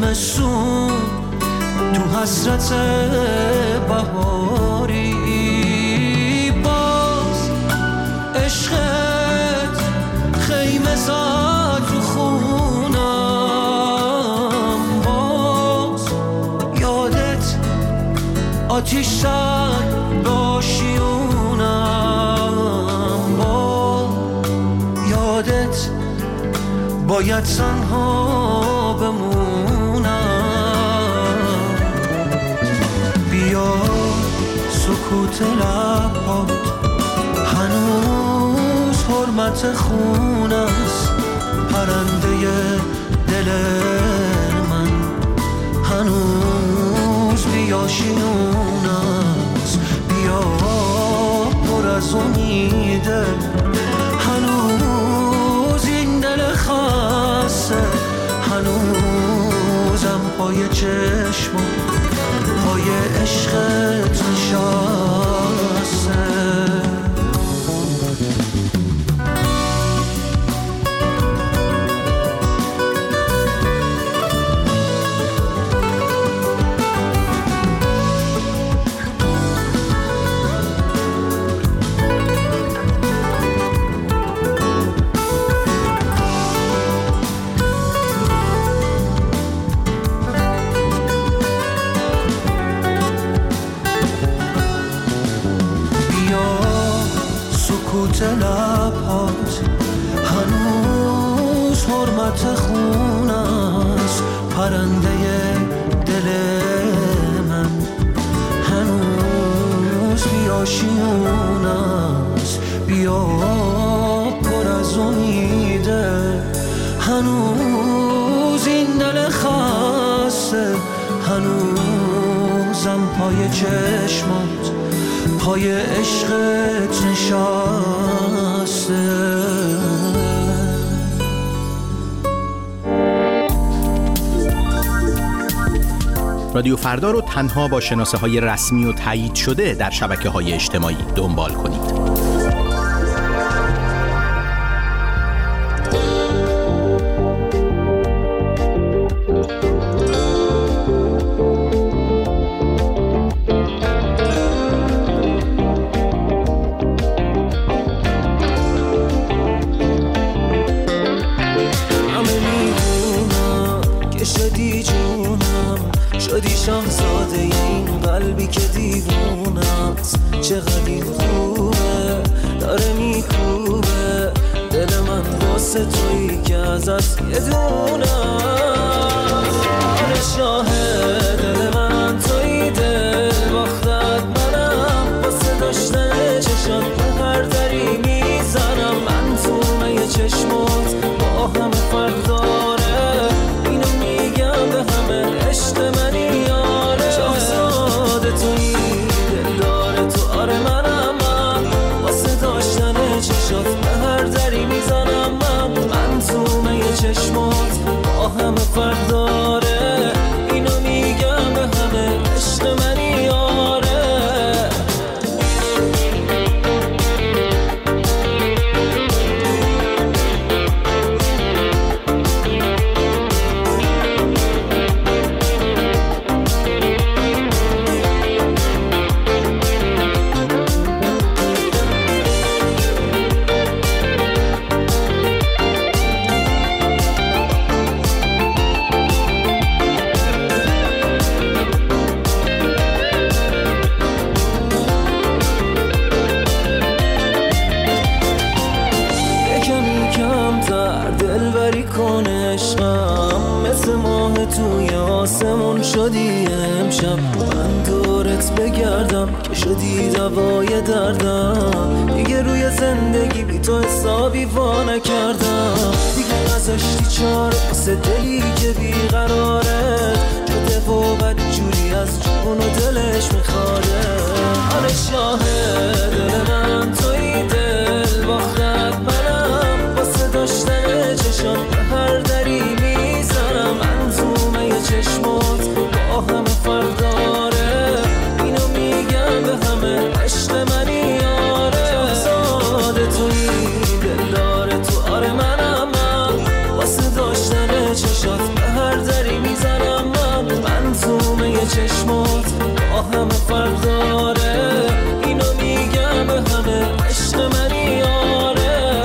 زمستون تو حسرت بهاری، باز عشقت خیمه زد رو خونم، باز یادت آتیش زد داشیونم، باز یادت باید تنها بمونم. بیا سکوت لبات هنوز حرمت خون است، پرنده دل من هنوز بیاشیون است. بیا پر از امیده هنوز این دل خسته، هنوزم پای چشم پای عشقت نشسته. لبات هنوز حرمت خون است، پرنده دل من هنوز بیاشیون است. بیا پر از امیده هنوز این دل خسته، هنوزم پای چشمات پای عشقت نشسته. رادیو فردا رو تنها با شناسه‌های رسمی و تایید شده در شبکه‌های اجتماعی دنبال کنید. شاهزاده این قلبی که دیوونه است، چقدر این خوبه داره میکوبه دل من واسه تویی که ازت یه دونه. آره شاهد دل من تویی، دل باختت منم، واسه داشتن چشم به هر دری میزنم. من تو یه چشمات با همه فرق داره، اینو میگم به همه عشق منی. چشمات با همه فرق داره، اینو میگم به همه عشق منی آره. توی آسمون شدی امشب، من دورت بگردم که شدی دوای دردم. دیگه روی زندگی بی تو حسابی وا نکردم، دیگه نذاشتی چاره واسه دلی که بیقراره، جده و بد جوری از جون و دلش میخواره. آره شاهد دل من توی، دل باختت منم، واسه داشتن چشم به هر دری میزنم. من تو چشمات با همه فرق داره، اینو میگم به همه عشق منی آره. شاهزاده توی دل داره تو آره منم، من واسه داشتن چشات به هر دری میزنم. چشمات با همه فرق داره، اینو میگم به همه عشق منی یاره.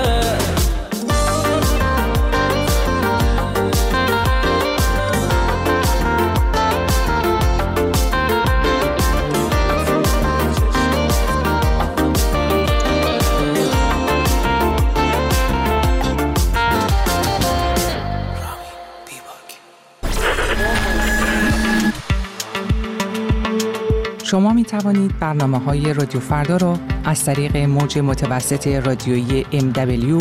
شما می توانید برنامه‌های رادیو فردا را از طریق موج متوسط رادیویی MW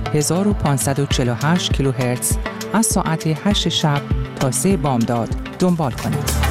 1548 کیلوهرتز از ساعت 8 شب تا 3 بامداد دنبال کنید.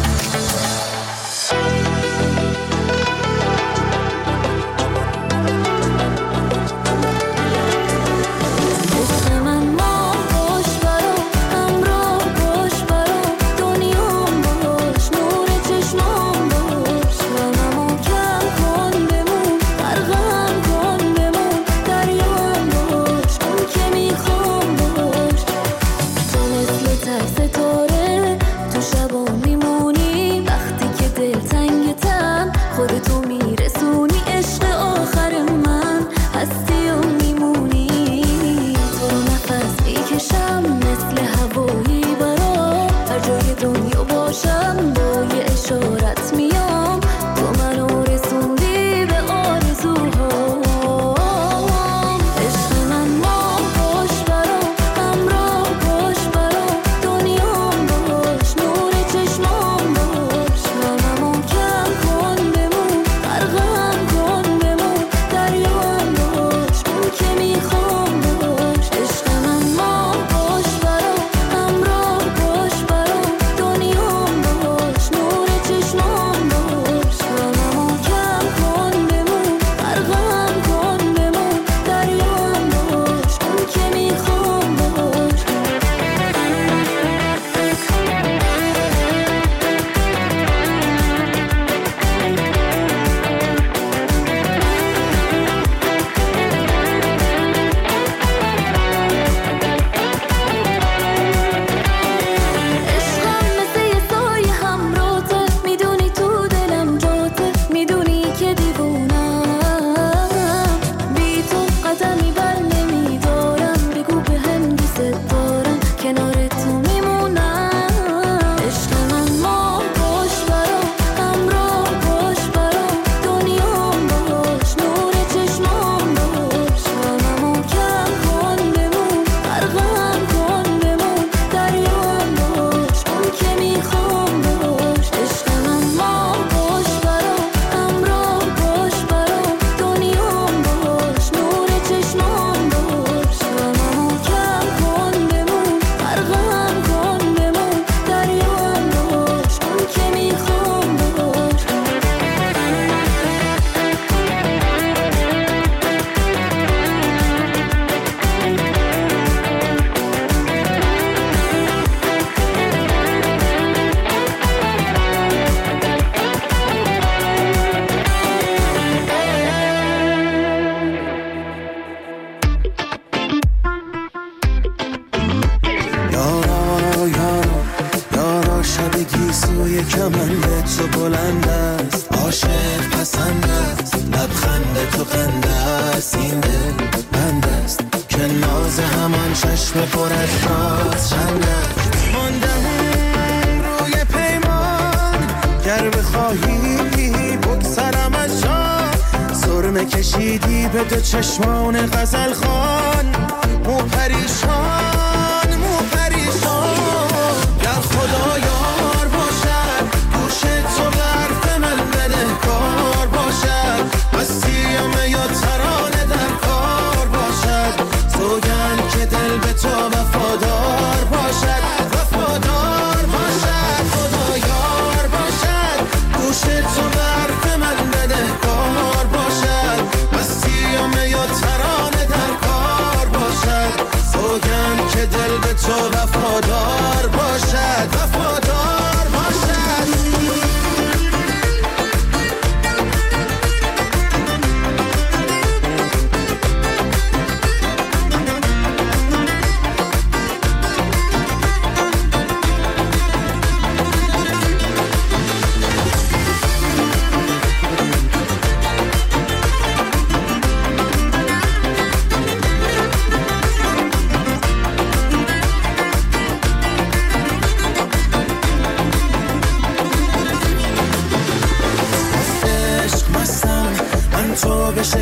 کشیدی به دو چشمان غزل خان، مو پریشان گر خدا یار باشد، گوش تو حرف من بدهکار باشد، مسیم یا ترانه در کار باشد، سوگند که دل به تو وفادار باشد، خدا یار باشد، گوش تو حرف من بدهکار باشد، یا ترانه در کار باشد، سوگند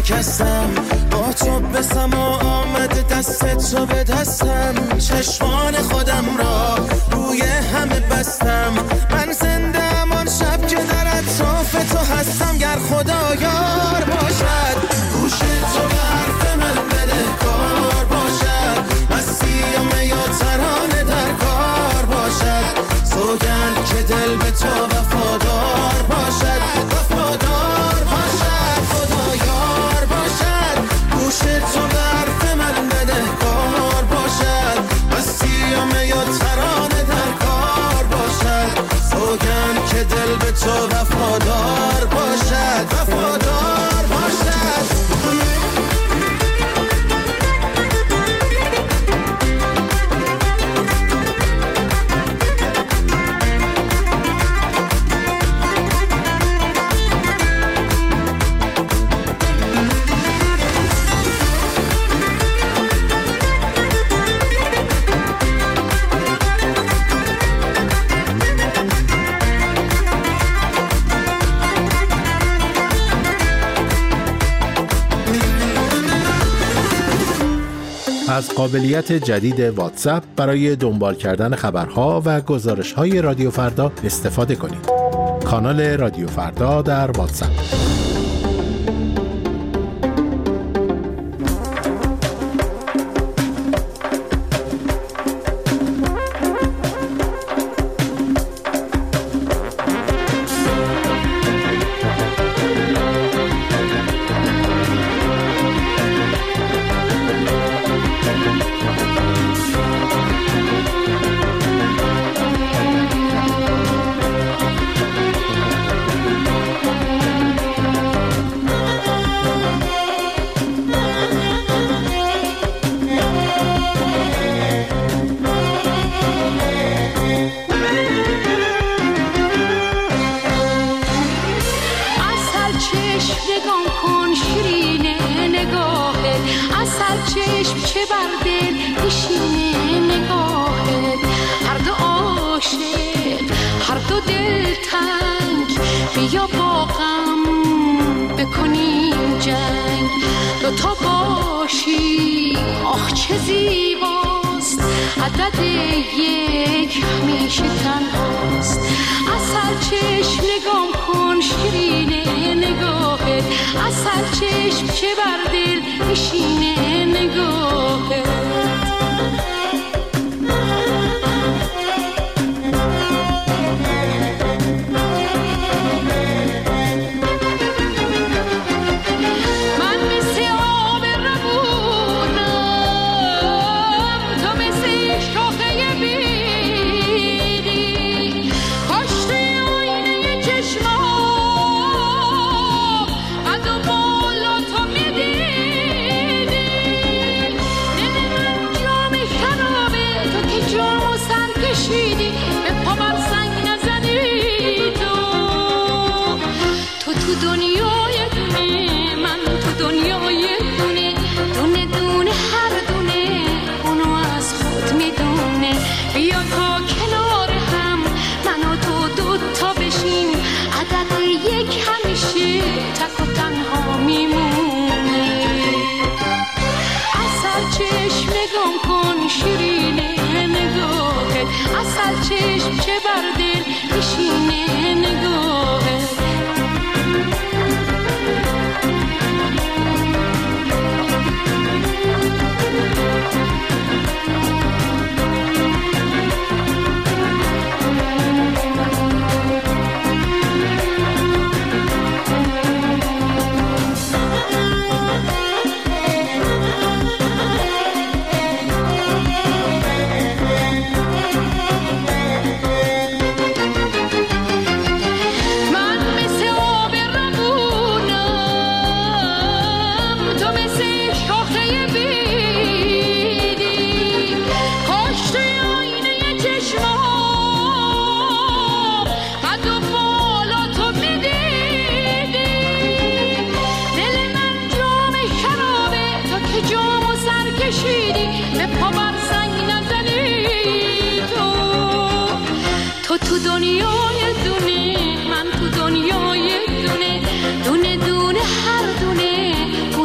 شکستم، با تو به سما آمده دست تو به دستم، چشمان خودم را روی همه بستم. من زنده آن شب که در اطراف تو هستم، گر خدا یار باشد گوش تو به حرف من بده کار باشد، مسیحم یا ترانه در کار باشد، سوگند که دل به تو وفادار باشد، وفادار باشد، خدا یار باشد گوش تو به حرف من بده کار باشد، مسیحم یا ترانه در کار باشد، سوگند که دل به تو وفادار باشد، وفادار باشد. از قابلیت جدید واتساپ برای دنبال کردن خبرها و گزارش‌های رادیو فردا استفاده کنید. کانال رادیو فردا در واتساپ. بیا با غم بکنیم جنگ، دوتا باشی آخ چه زیباست، عدد یک همیشه تنهاست. از سر چشم نگام کن شیرینه نگاهت، از سر چشم چه بر دل نشینه نگاهت. چشم چه بر دل نشینه نگاهه. تو دنیای دونه، من تو دنیای دونه، دونه دونه هر دونه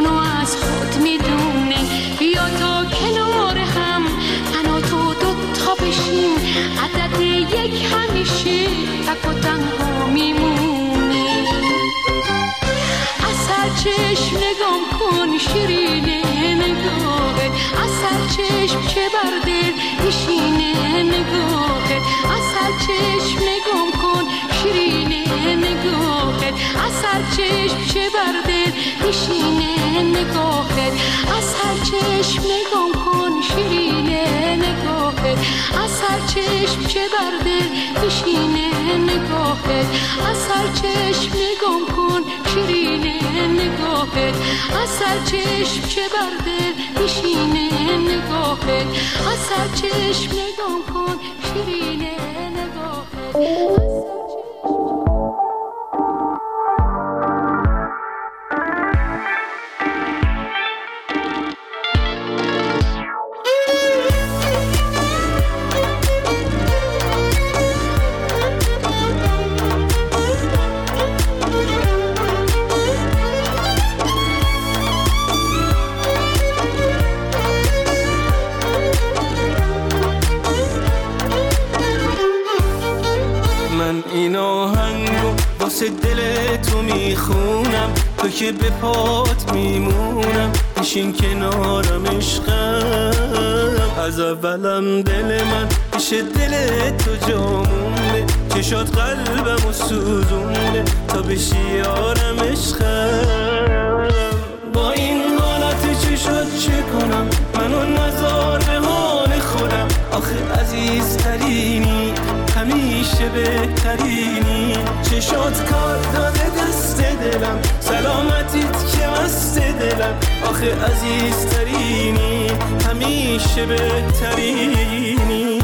خود تنها میمونی. از هر چشم نگام کن شیرینه نگاهت، از هر چشم چه بر دل نشینه نگاهت، از هر چشم نگام کن شیرینه نگاهت، از هر چشم چه بر دل نشینه نگاهت، از هر چشم نگام کن شیرینه نگاهت، از هر چشم چه بر دل نشینه نگاهت، از هر چشم نگام کن شیرینه نگاهت، از هر چشم چه بر دل نشینه نگاهت، از هر چشم نگام کن شیرینه نگاهت. این آهنگو واسه دل تو میخونم، تو که به پات میمونم، بشین کنارم عشقم. از اولم دل من پیش دل تو جا مونده، چشات قلبمو سوزونده تا بشی یارم عشقم. با این حالت چشات چه کنم، منو نذار به حال خودم، آخه عزیزترینی همیشه بهترینی. چشات کار داده دست دلم، سلامتیت که مست دلم، آخه عزیزترینی همیشه بهترینی.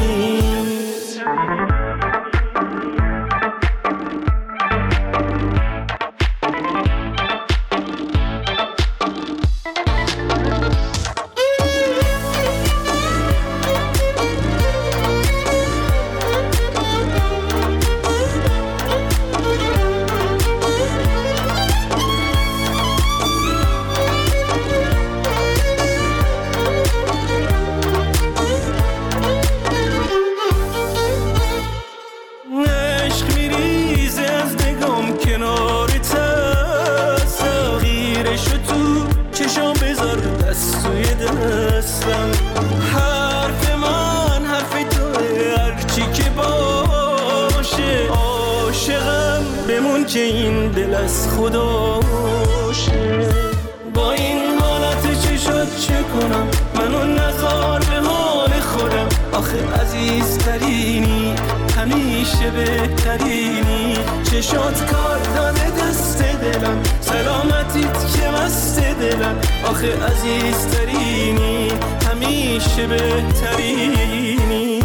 که این دل از خداشه. با این حالت چشات چه کنم، منو نذار به حال خودم، آخه عزیزترینی همیشه بهترینی. چشات کار داده دست دلم، سلامتیت که مست دلم، آخه عزیزترینی همیشه بهترینی.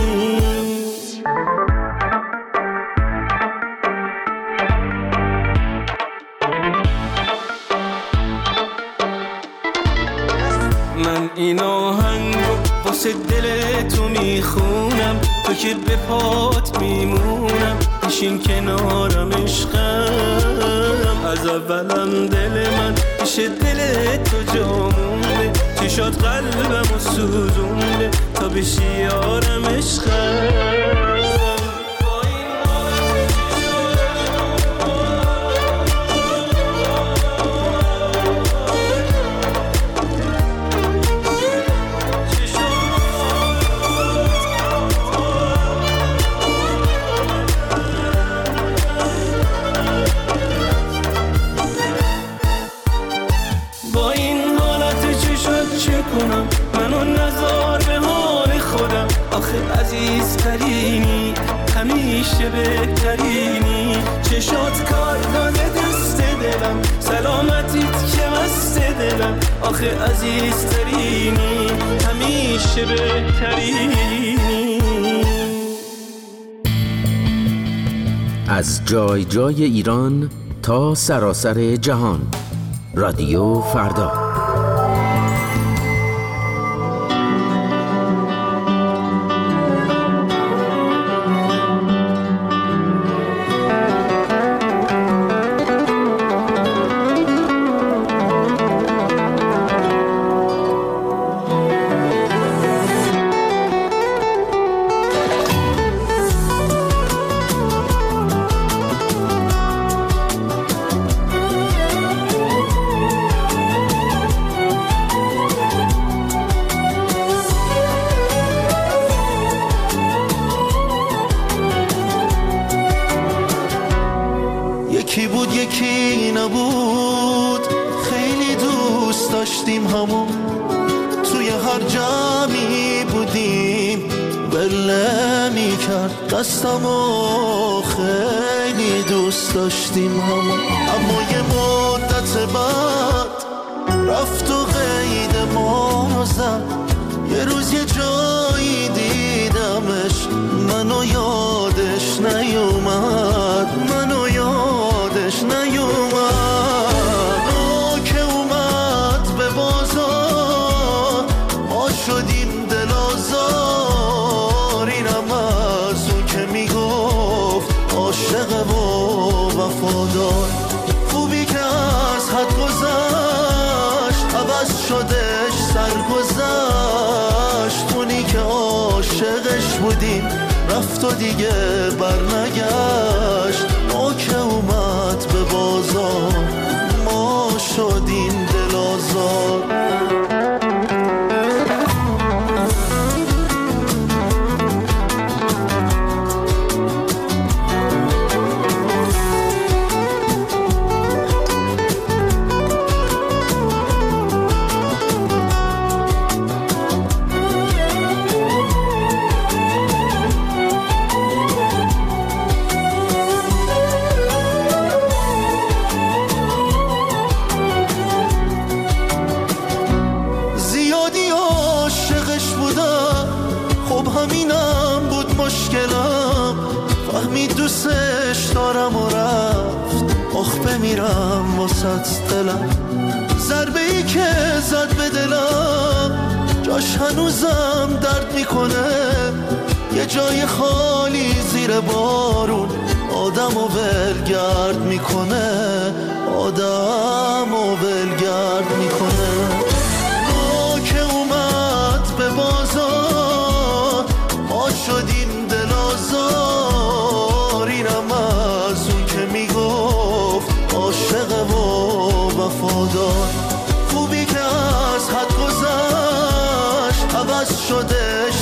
من این آهنگو واسه دل تو میخونم، تو که به پات میمونم، بشین کنارم عشقم. از اولم دل من پیش دل تو جا مونده، چشات قلبمو سوزونده تا بشی یارم عشقم. منو نذار به حال خودم، آخه عزیزترینی همیشه بهترینی. چشات کار داده دست دلم، سلامتیت که مست دلم، آخه عزیزترینی همیشه بهترینی. از جای جای ایران تا سراسر جهان، رادیو فردا. یکی بود یکی نبود، خیلی دوست داشتیم همون، توی هر جمعی بودیم بله می کرد دستمو، خیلی دوست داشتیم همون. اما یه مدت بعد رفت و قید ما رو زد، یه روز یه جایی دیدمش، منو یادش نیومد، منو یادش نیومد. او که اومد به بازار ما شدیم دل آزار، اینم از اون که میگفت عاشق و وفادار. خوبی که از حد گذشت عوض شدش سرگذشت، اونی که عاشقش بودیم رفت و دیگه برنگشت. ما که اومد به بازار ما شدیم دل آزار. دوستش دارم و رفت، آخ بمیرم واسط دلم. ضربه ای که زد به دلم جاش هنوزم درد میکنه، یه جای خالی زیر بارون آدم و ولگرد میکنه، آدم و ولگرد میکنه. ما که اومد به بازار ما شدیم دل آزار، اینم از اون که میگفت عاشق و وفادار. خوبی که از حد گذشت عوض شدش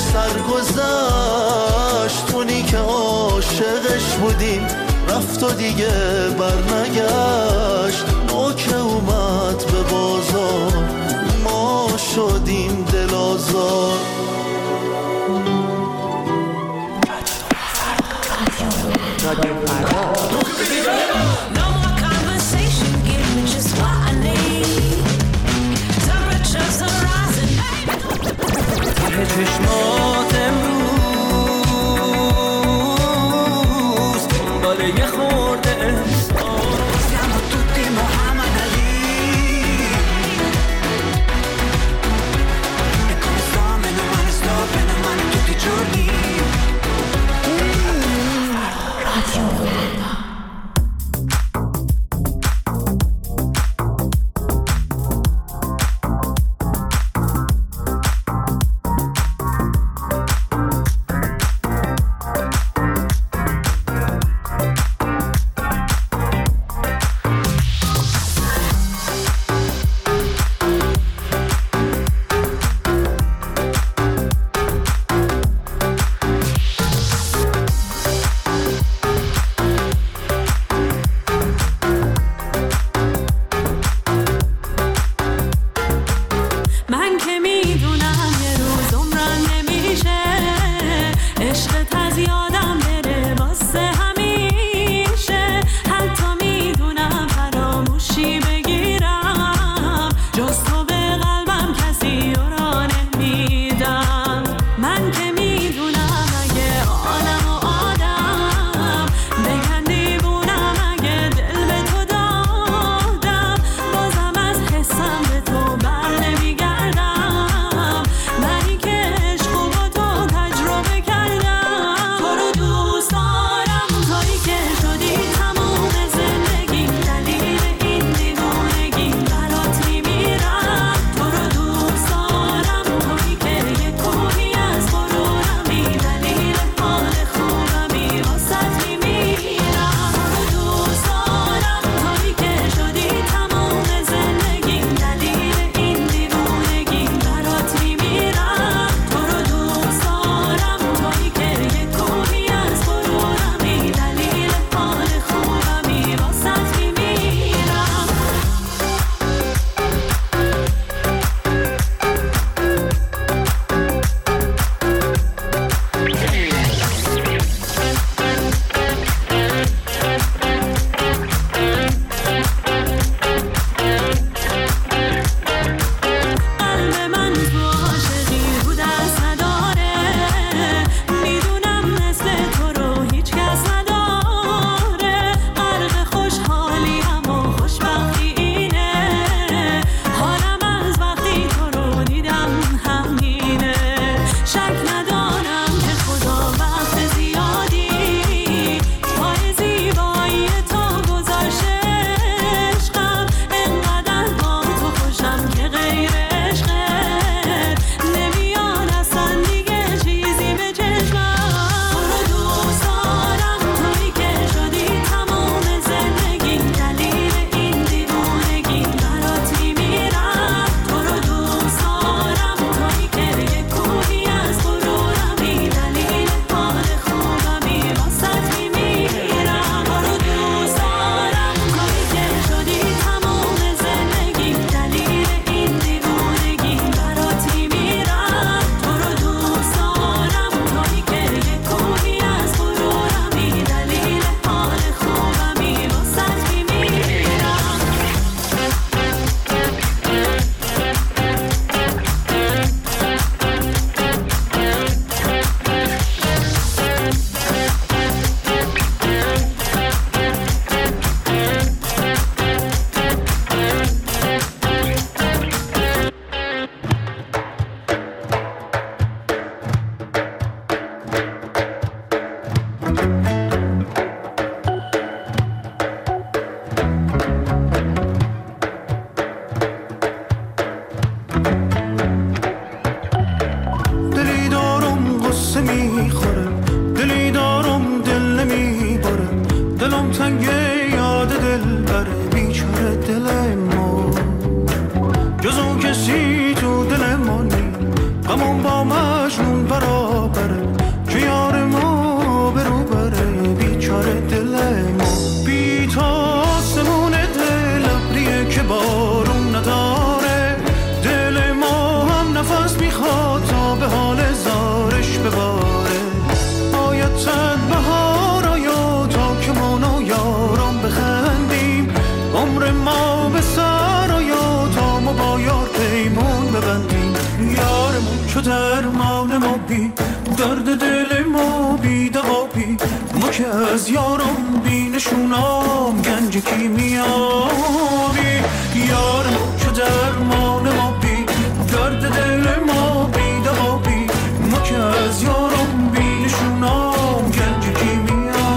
سرگذشت، اونی که عاشقش بودیم رفت و دیگه برنگشت. ما که اومد به بازار ما شدیم دل آزار. چشمات امروز دنبال یه خورده احساس، siamo tutti Muhammad Ali e come sto meno male tutti i giorni. Radio دل بره بیچاره دل ما، جز اون کسی تو دل ما نی، غمون با مجنون برابره که یار ما برو بره بیچاره دل ما. بی تا آسمون دل ابریه که بارون نداره، دل ما هم نفس میخواد تا به حال زارش بباره. باید چند بهار آیا تا که ما و یاران بخندیم، عمر ما به سر آیا تا ما با یار پیمون ببندیم. یارمون چو درمان ما بی درد دل ما بی دوا بی، ما که از یارم بی نشونام گنج کیمیابی. یارمون چو درمان ما بی درد دل ما بی دوا بی، ما که از یارم بی نشونام گنج کیمیابی.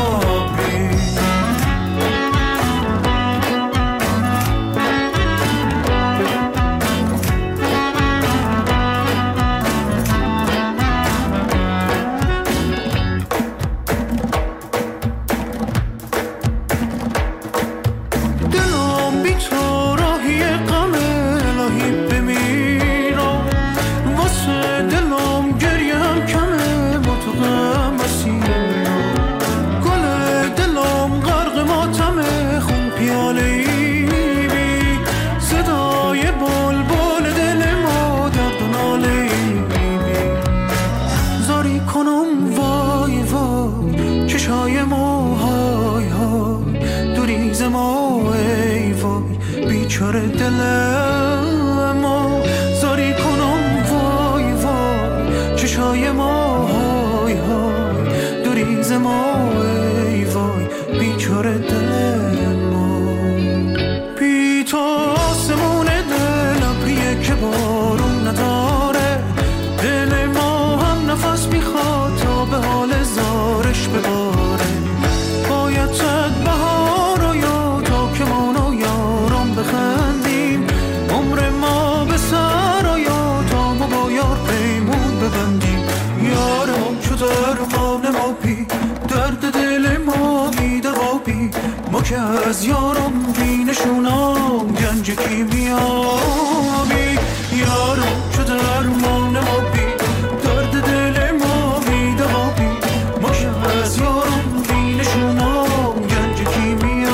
بیچاره دل ما زاری کنم وای وای، چشای ما های های دوریز ما ای وای بیچاره دل ما. بی تو آسمون دل ابریه که بارون نداره، دل ما هم نفس میخواد تا به حال زارش بباره. باید چند بهار آیا تا که ما و یاران بخندیم، عمر ما به سر آیا تا ما با یار پیمون ببندیم. یارم چو درمان ما بی درد دل ما بی دوا بی، ما که از یارم بی نشونام گنج کیمیابی. یارم چو درمان ما بی درد دل ما بی دوا بی، ما که از یارم بی نشونام گنج کیمیابی.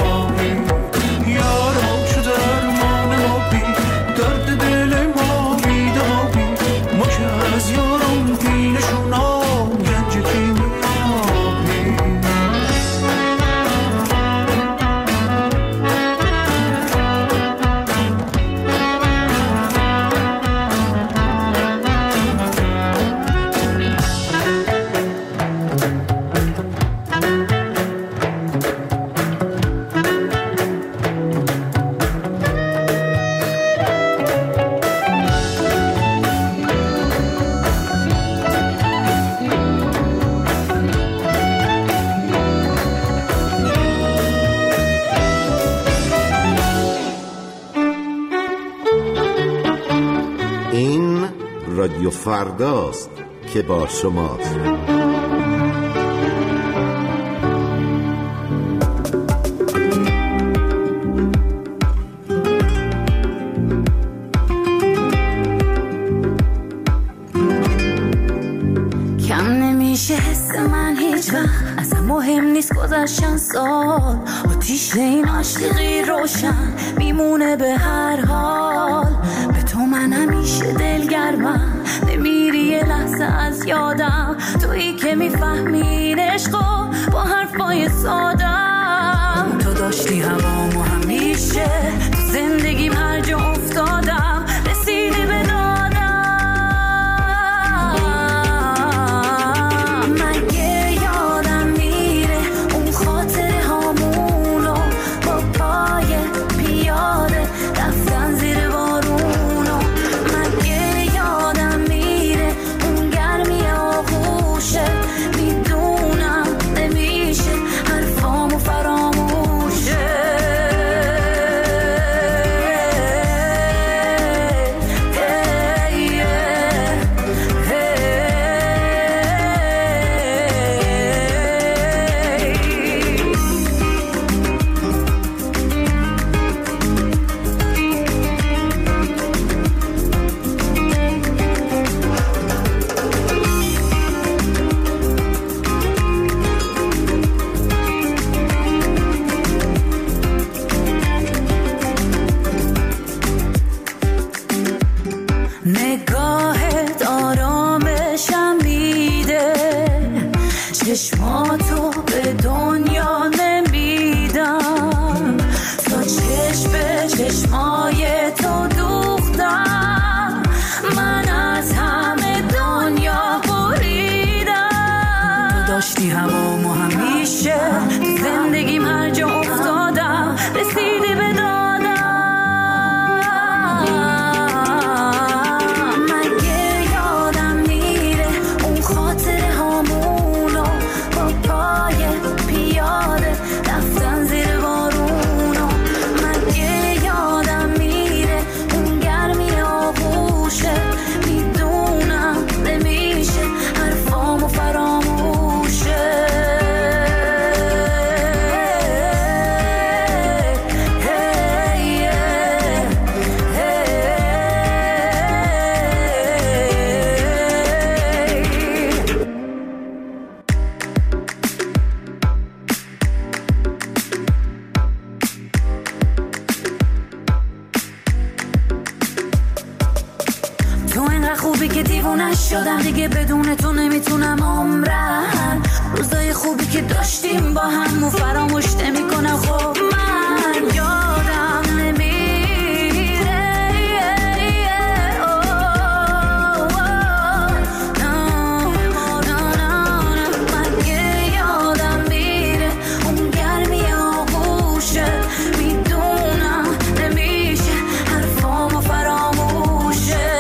یارم چو درمان ما بی درد دل ما بی دوا بی، ما که از یارم بی نشونام گنج کیمیابی. این رادیو فرداست که با شماست. کم نمیشه حس من هیچ وقت، اصلا مهم نیست گذشتن سال، آتیش این عاشقی روشن میمونه به هر حال. به تو من همیشه دلگرمم، نمیری یه لحظه از یادم، تویی که میفهمی عشقو با حرفای سادم. تو داشتی هوامو همیشه، تو زندگیم هر جا افتادم رسیدی به دادم. مگه یادم میره اون خاطره هامونو، با پای پیاده رفتن زیر بارونو. مگه یادم میره اون گرمی آغوشه، میدونم نمیشه حرفامو فراموشه. که دیوونه شدم دیگه بدون تو نمیتونم عمرم. روزای خوبی که داشتیم با هم فراموش نمیکنم. خب من یادم نمیره مگه یادم میره اون گرمی آغوشه. میدونم نمیشه حرفامو فراموشه.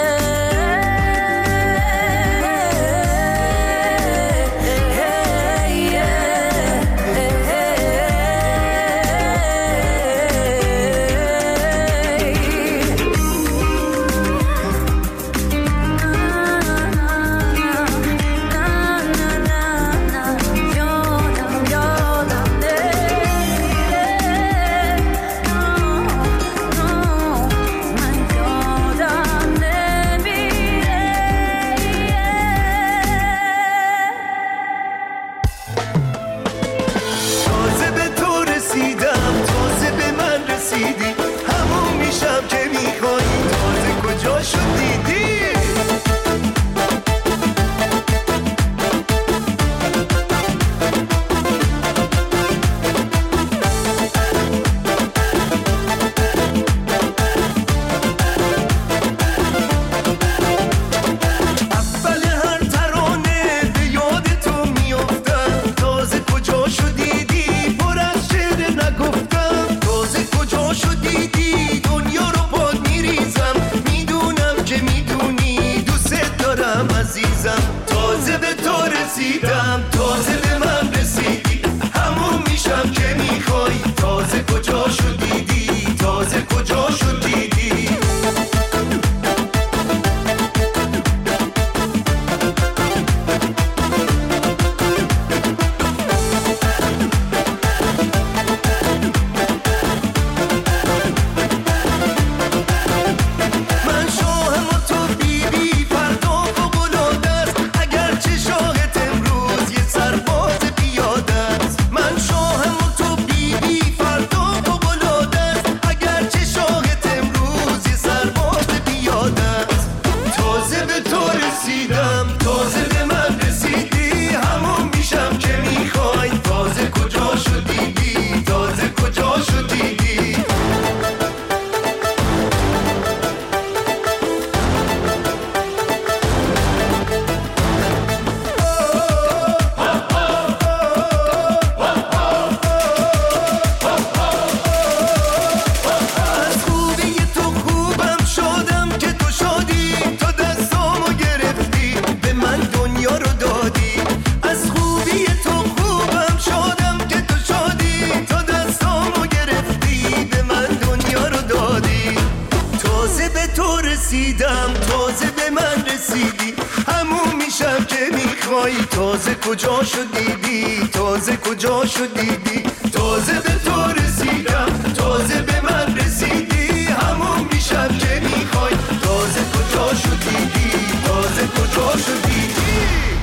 تازه کجا شدیدی تازه کجا شدیدی تازه به تو رسیدم تازه به من رسیدی همون میشم که میخوای تازه کجا شدیدی تازه کجا شدیدی.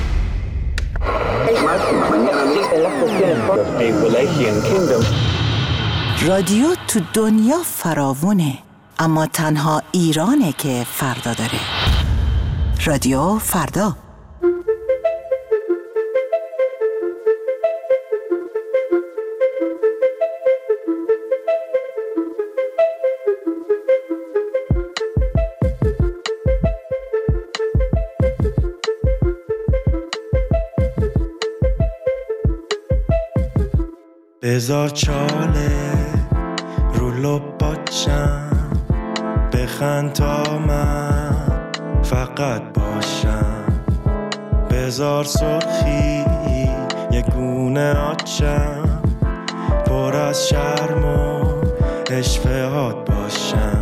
رادیو تو دنیا فراوونه اما تنها ایرانه که فردا داره. رادیو فردا. بذار چاله رو لباتشم بخند تا من فقط باشم. بذار سرخی یه گونه آتشم پر از شرم و اشفهات باشم.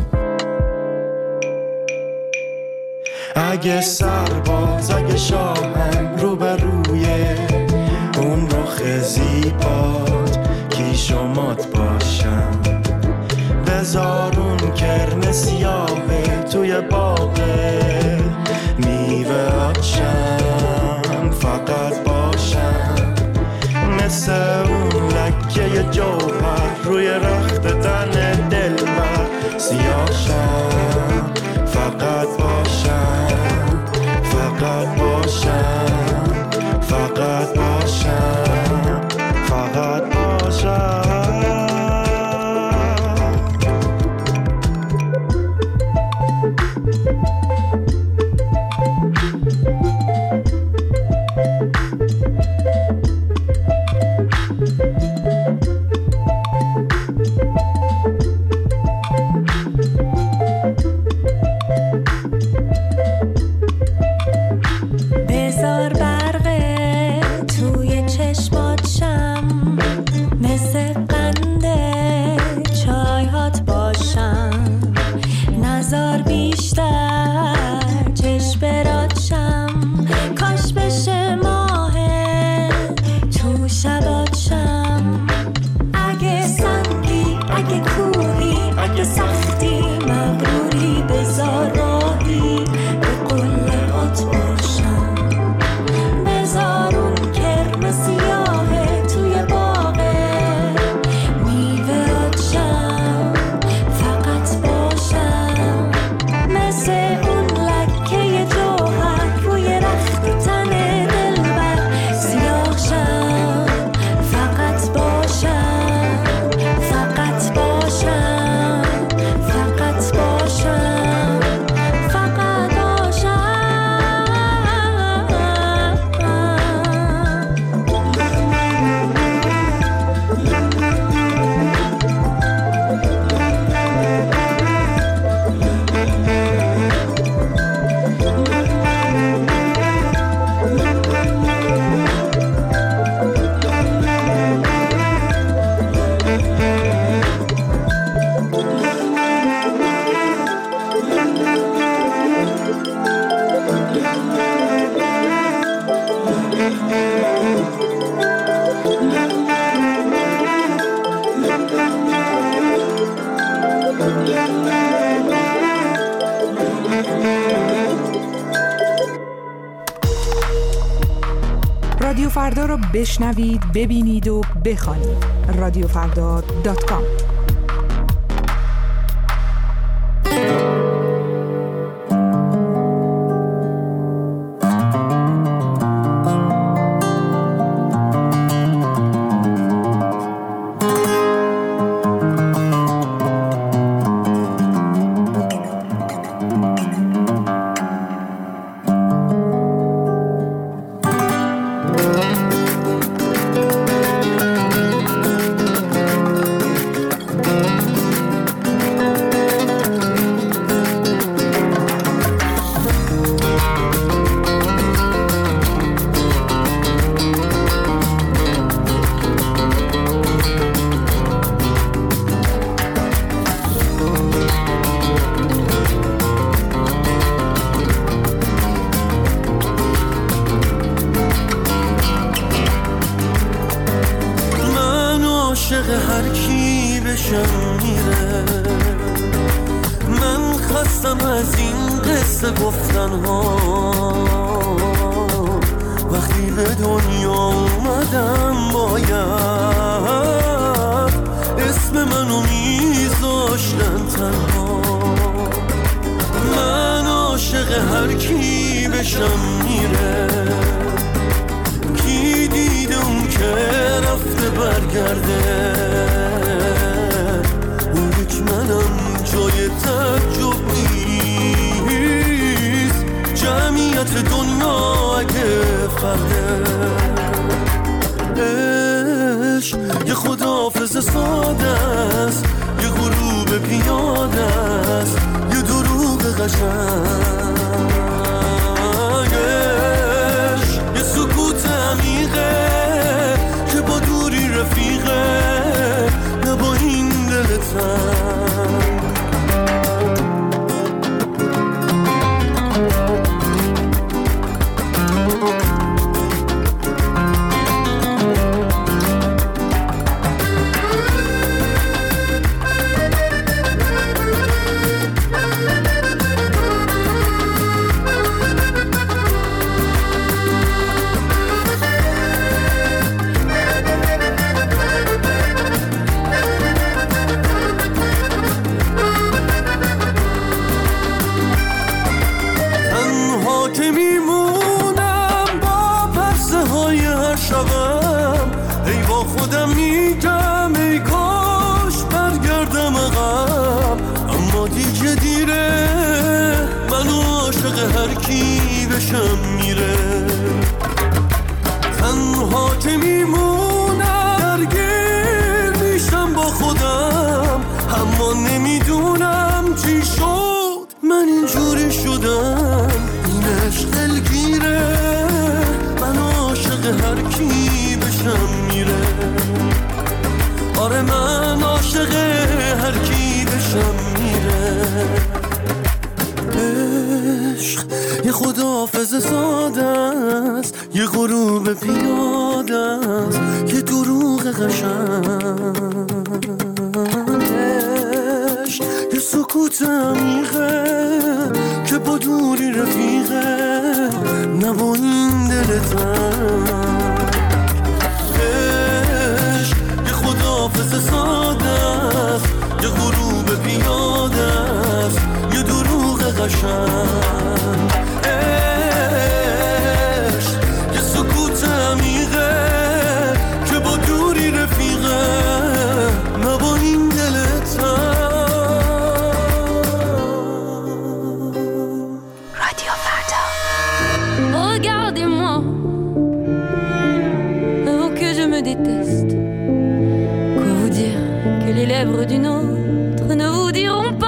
اگه سرباز اگه شاهم رو به روی اون رخ زیبات کیش و مات باشم. بذار اون کرم سیاهه توی باغه میوه آتشم فقط باشم. مثل اون لکه جوهر روی رخت تن دلبر سیاهشم فقط باشم. رادیو فردا را بشنوید، ببینید و بخوانید. radiofrda.com. هر کی بشم میره، من خستم از این قصه گفتن ها. وقتی به دنیا اومدم باید اسم منو میذاشتن تنها. من عاشق هر کی بشم میره، کی دیده اون که رفته برگرده. اون یک منم جای تعجب نیست، جمعیت دنیا اگه فرده. عشق یه خداحافظ ساده است، یه غروب پیاده است، یه دروغ قشنگ. یه سکوت عمیقه که با دوری رفیقه، نه با این دل تنگ. میره تنها که میمونم، درگیر میشم با خودم، اما نمیدونم چی شد من اینجوری شدم. این عشق دلگیره، من عاشق هر کی بشم میره. آره من عاشق هر کی بشم میره. عشق یه خداحافظ ساده است، یه غروب پیاده است، یه دروغ قشنگ. عشق یه سکوت عمیقه که با دوری رفیقه، نه با این دل تنگ. عشق یه خداحافظ ساده است، یه غروب پیاده است، یه دروغ قشنگ. عشق یه سکوت عمیقه که با دوری رفیقه، نه با این دل تنگ. رادیو فردا. Regardez-moi, oh que je me déteste. Quoi vous dire que les lèvres d'une autre ne vous diront pas.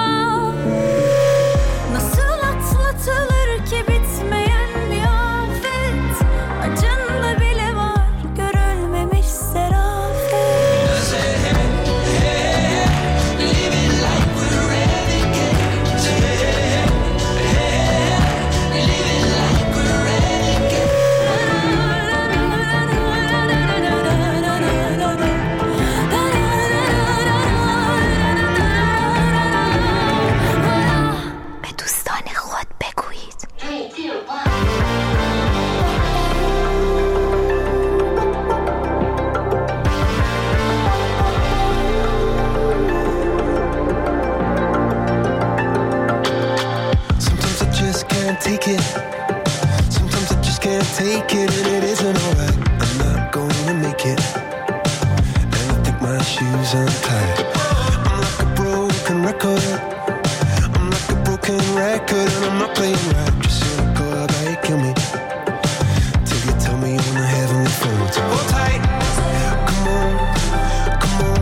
tight. I'm like a broken record. I'm like a broken record, and I'm not playing right. Just cynical, how they kill me till you tell me on the heavenly phone. So hold tight, come on, come on.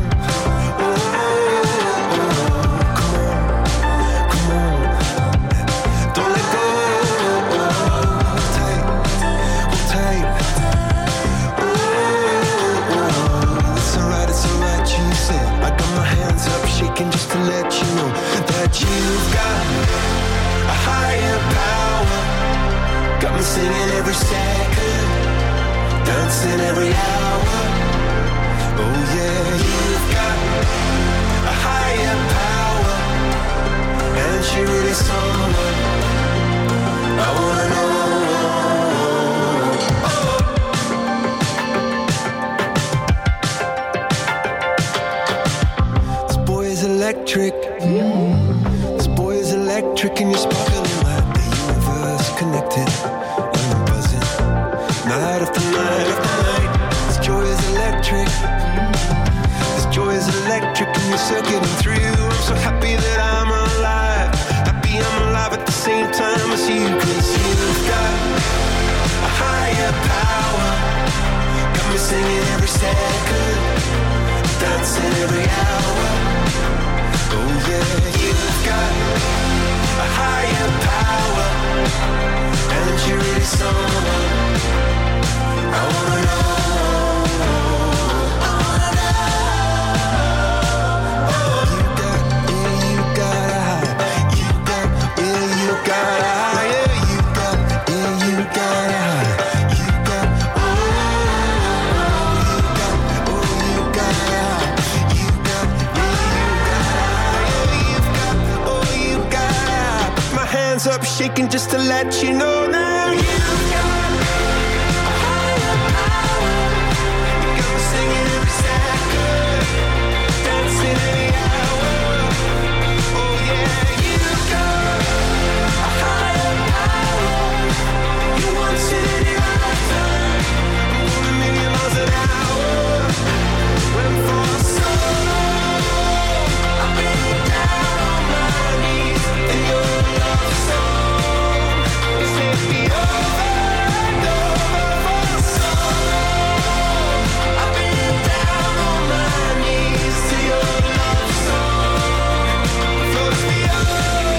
Just to let you know that you've got a higher power. Got me singing every second, dancing every hour. Oh yeah, you've got a higher power, and she really someone I wanna know. Electric. This boy is electric, and you're sparkling like the universe connected. And I'm buzzing night after night after night. This joy is electric. This joy is electric, and you're circuiting through. I'm so happy that I'm alive. Happy I'm alive at the same time as you, 'cause you've got a higher power. Got me singing every second, dancing every hour. Oh yeah, you've got a higher power, and you're really someone I wanna know. I wanna know. You got, yeah, you got a high. You got, yeah, you got a high. Yeah, you got, yeah, you got a high. You got, oh, you got a high. You got, hands up shaking just to let you know now you've got a higher power. You got me singing every second, dancing every hour. Oh yeah, you've got a higher power. You want it in your lifetime. I'm going a million miles an hour. When for so long I've been down on my knees in your love song. Take me over and over for so long. I've been down on my knees to your love song. Floats me over,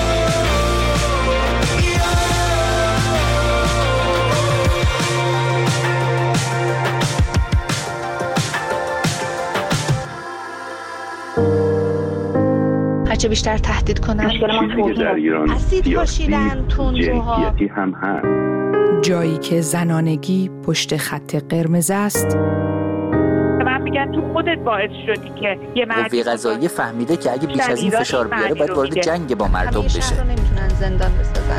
هرچه بیشتر تهدید کنن چیزی که در ایران سیاسی جنسیتی هم هست. جایی که زنانگی پشت خط قرمز است. من میگن تو خودت باعث شدی که یه قوه قضاییه فهمیده که اگه بیش از این فشار بیاره باید وارد جنگ با مردم بشه. شهر رو نمیتونن زندان بسازن.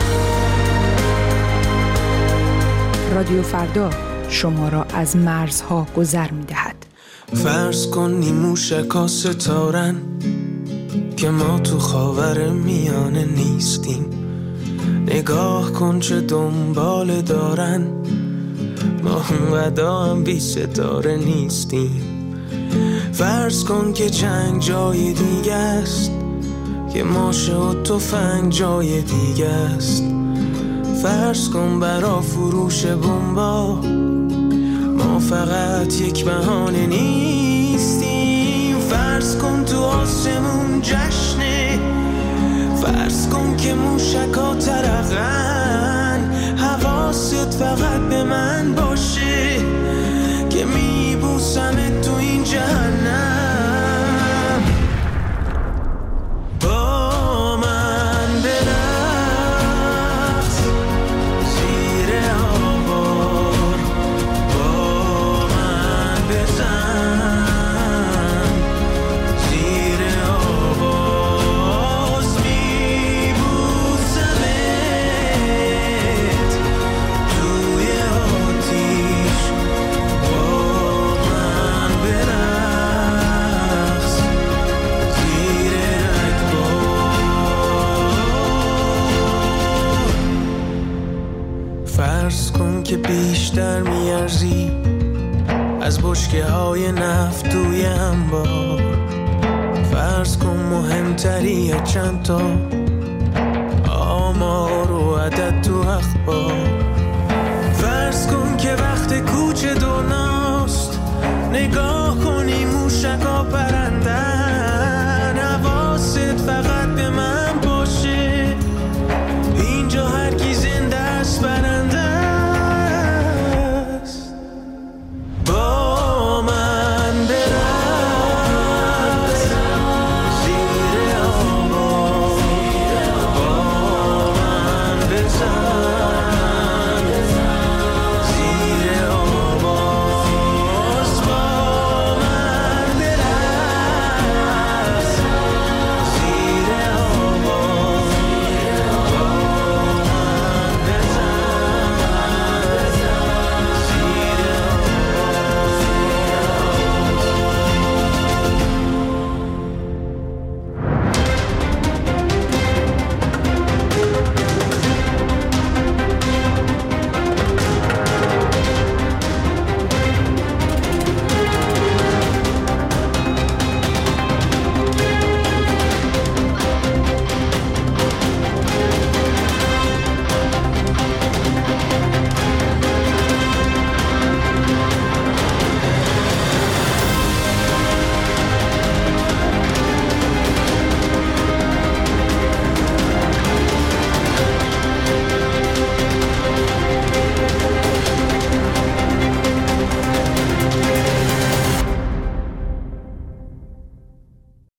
رادیو فردا شما را از مرزها گذر میدهد. فرض کن نیموشکا ستارن که ما تو خاور میانه نیستیم. نگاه کن چه دنبال دارن، ما اونقدر هم بی ستاره نیستیم. فرض کن که جنگ جای دیگه است، که ماشه و تفنگ جای دیگه است. فرض کن برا فروش بمبا ما فقط یک بهانه نیستیم. فرض کن تو آسمون جشنه، فرض کن که موشکا ترقن. حواست فقط به من باشه که میبوسمت تو این جهنم. با من برقص زیر آوار، با من بزن زیر آواز. میبوسمت توی آتیش، با من برقص زیر رگبار. فرض کن که بیشتر میارزی از بشکه های نفت توی انبار. فرض کن مهمتریه چند تا آمار و عدد تو اخبار. فرض کن که وقت کوچه دنیاست، نگاه کنی موشکا پرنده